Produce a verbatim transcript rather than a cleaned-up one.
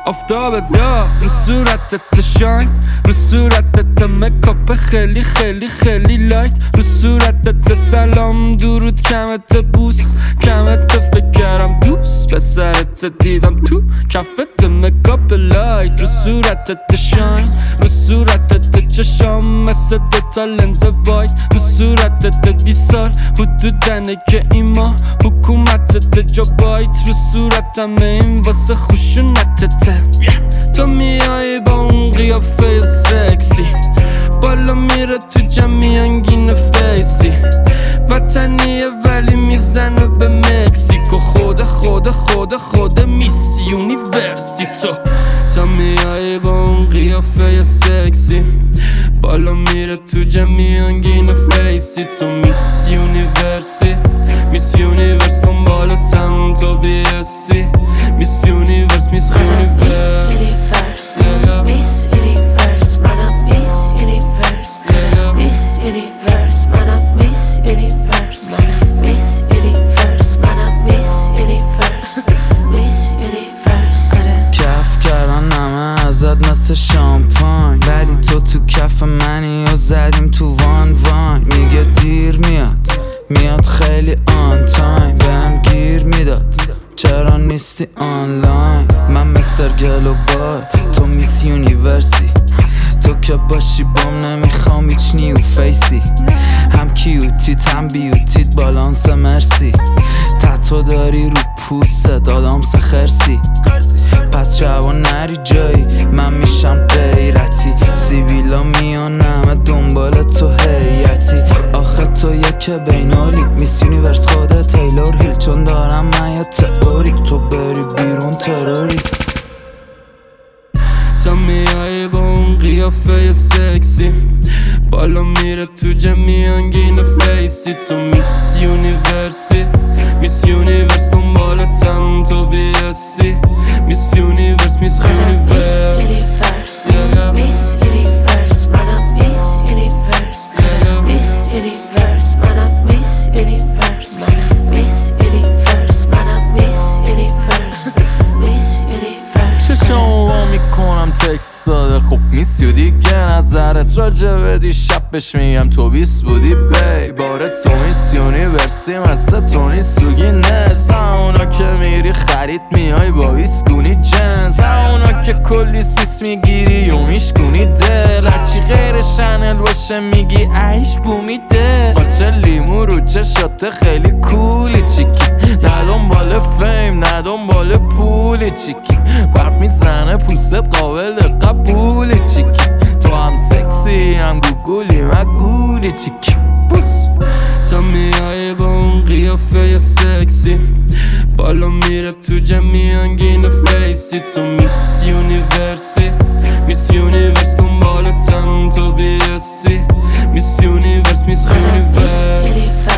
آفتاب داغ رو صورتت شاین، رو صورتت مکاپ خیلی خیلی خیلی لایت، رو صورتت سلام درود کمت بوس کمت فکر کردم دوست پسرت دیدم تو کفت مکاپ لایت، رو صورتت شاین، رو صورتت چشام مثل دوتا لنز واید، رو صورتت بیست سال حدودنه که ایما حکومتت جا بایت، رو صورتم این واسه خشونتت. تو میای با اون قیافه سکسی بالا میره تو جمعیانگین فیسی، وطنیه ولی میزنه به مکسیکو، خود خود خود خود میس یونیورسی. تو تو میای با اون قیافه سکسی بالا میره تو جمعیانگین فیسی، تو میس یونیورسی میس یونیورس دنبالتم تو بیاسی، میس یونیورس میس یونیورس Miss Universe, منم Miss Universe, Miss Universe, منم Miss Universe, Miss Universe, منم Miss Universe, Miss Universe. کف کردن همه ازت مثل شامپاین، ولی تو تو کف منی و زدیم تو وان وان. میگه دیر میاد میاد خیلی آن تایم، بهم گیر میداد چرا نیستی آنلاین. من مستر گلوبال تو میس یونیورسی، تو که باشی بام نمیخوام هیچ نیو فیسی، هم کیوتیت هم بیوتیت بالانس مرسی، تتو داری رو پوست آدم سه خرسی، پس جوان نری جایی من میشم غیرتی، سیبیلا میان همه دنبال تو هیئتی، آخه تو یک بینالی میس یونیورس خود تیلور هیل، چون دارم من یه تئوری تو بری بیرون تروری. تو میای با اون قیافه سکسی بالا میره تو جمعیانگین فیسی، تو میس یونیورسی میس یونیورس دنبالتم تو بیاسی، میس یونیورس میس یونیورس Miss Universe, منم Miss Universe, Miss Universe, منم Miss Universe, Miss Universe, منم Miss Universe, Miss Universe. چشمو وا میکنم تکست داده خب میس یو دیگه، نظرت راجع بدی شب بهش میگم تو بیست بودی بی، باره تو میس یونیورسی مثل تونی سوگی نس، اونا که میری خرید میای با ویسکونی جنس، اونا که کلی سیس میگیری و میشکونی دل، هرچی غیر شنل باشه میگی عیش بومی دل، با چه لیمو رو چشات خیلی کولی چیکی، نه دنبال فیم نه دنبال پولی چیکی، برق میزنه پوست قابل قبولی چیکی، تو هم سکسی هم گوگولی مگولی چیکی بوس. تو میای با اون قیافه سکسی بالا میره تو جمعیانگین فیسی، تو میس یونیورسی میس یونیورس دنبالتم تو بیاسی، میس یونیورس میس یونیورس.